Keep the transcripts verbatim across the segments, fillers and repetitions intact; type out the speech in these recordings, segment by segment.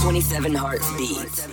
twenty-seven Hearts Beats.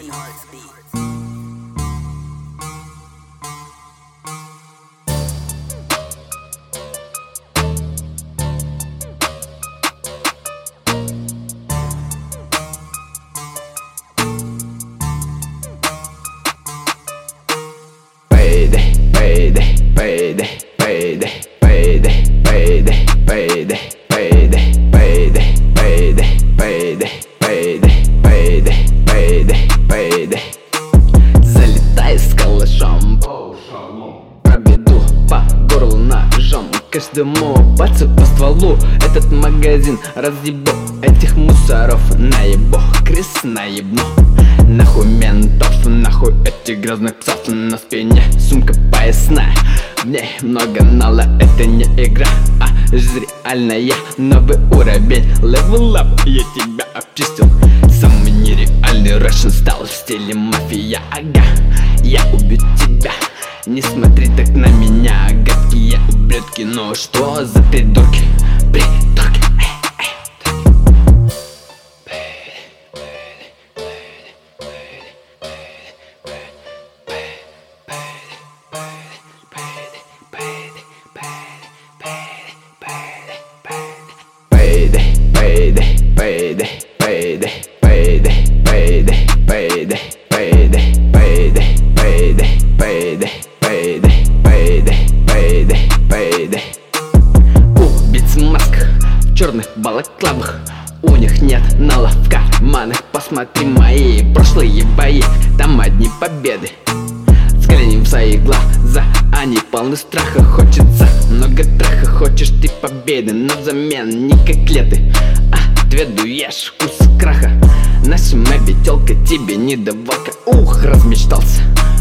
Payday, payday, payday, payday, payday, payday, payday, payday, payday, payday, payday, payday, payday, payday, payday. Залетай с калашом, пробеду по горлу ножом. Каждому пальцу по стволу. Этот магазин разъебу, этих мусоров наебу, крыс наебну. Нахуй ментов, нахуй этих грязных псов. На спине сумка поясная, в ней много нала. Это не игра, а жизнь реальная. Новый уровень, level up, я тебя обчистил. Самый нереальный Russian стал в стиле мафия. Ага, я убью тебя, не смотри так на меня. Гадкие ублюдки, ну что за придурки? Придурки. Payday, payday, payday, payday, payday, payday, payday, payday, payday, payday, payday, payday, payday, payday, payday. Убийц в масках, в черных балаклавах. У них нет налов в карманах. Посмотри мои прошлые бои, там одни победы. Взгляни в свои глаза, они полны страха. Хочется много траха, хочешь ты победы, но взамен не котлеты. Отведуешь вкус краха. Наша мобителка тебе не доволка. Ух, размечтался.